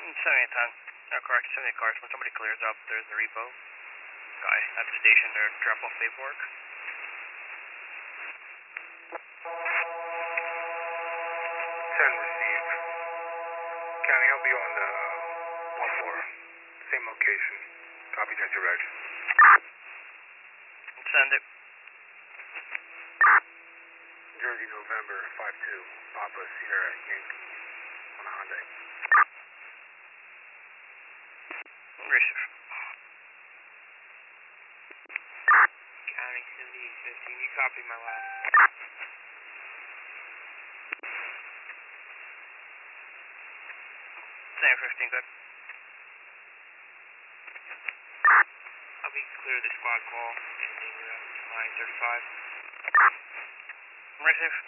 7810. Correct, 78 cars. When somebody clears up, there's a repo guy at the station to drop off paperwork. 10 received. County, I'll be on the 1-4. Same location. Copy that direction. Send it. Jersey, November 52. Papa Sierra Yankee on a Hyundai. Receive. County 7815, you copy my last. Same 15, good. I'll be clear of the squad call ending line 35. Receive.